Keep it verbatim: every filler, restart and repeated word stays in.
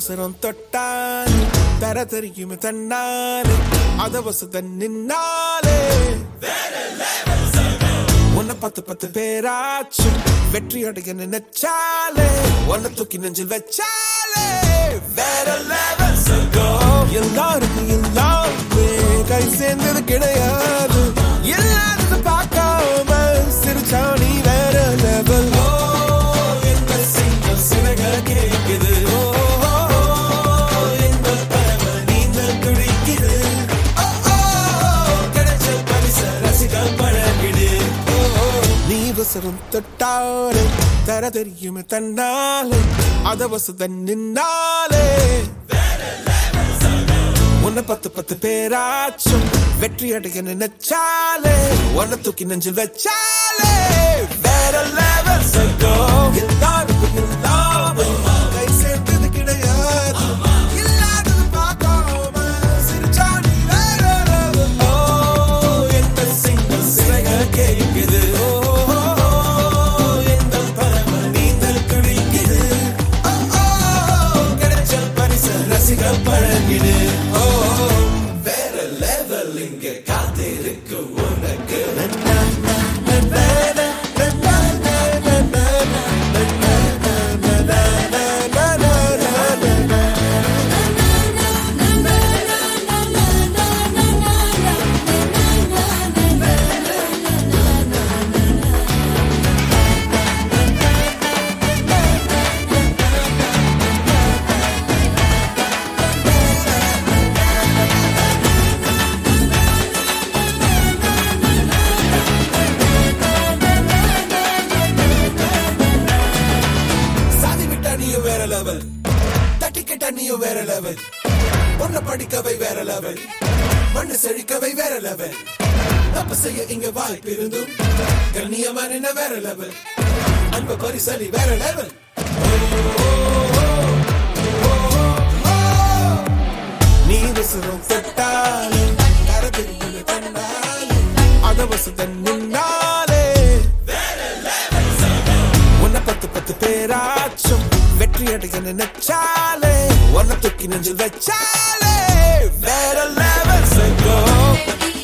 உசரம் தொட்டால் தர தெரியுமே தன்னாலே அத வசத நின்னாலே உன்னை பத்து பத்து பேராச்சும் வெற்றி அடைய நினைச்சாலே உன்னை தூக்கி நெஞ்சில் வச்சாலே வேற லெவல் சகோ. எல்லாருக்கும் எல்லாமே கை சேர்ந்தது கிடையாது, எல்லாரும் பார்க்காம சிரிச்சா நீ வேற லெவல். என்ன செய்ய சிறக கேக்குது, எந்த பறவை நீந்தல் துடிக்குது, கிடைச்ச பரிச ரசிக பழகிடு. நீ வசரம் தொட்டாலே தர தெரியுமே தன்னாலே அத வசத நின்னாலே உன்னை பத்து பத்து பேராச்சும் வெற்றி அடைய நினைச்சாலே உன்னை தூக்கி நெஞ்சில் வச்சாலே வேற லெவல் சகோ. எல்லாருக்கும் எல்லாமே கை சேர்ந்தது கிடையாது, இல்லாதது பார்க்காம சிரிச்சா நீ வேற லெவல். ஓ என்ன செய்ய சிறக கேக்குது, எந்த பறவை நீந்தல் துடிக்குது, கிடைச்ச பரிச ரசிக பழகிடு. வேற லெவல் இங்க காத்திருக்கு உனக்கு. வேற லெவல் தட்டிக்கிட்ட நீயும் வேற லெவல், பொண்ண படிக்கவை வேற லெவல், மண்ணு செழிக்கவை வேற லெவல், தப்பு செய்ய இங்க வாய்ப்பு இருந்தும் கண்ணியமான வேற லெவல், அன்ப பரிசலி வேற லெவல். நீ வசரம் தொட்டாலே தர தெரியுமே தன்னாலே அத வசத நின்னாலே உன்னை பத்து பத்து பேராச்சும் வெற்றி அடைய நினைச்சாலே உன்னை தூக்கி நெஞ்சில் வச்சாலே வேற லெவல் சகோ.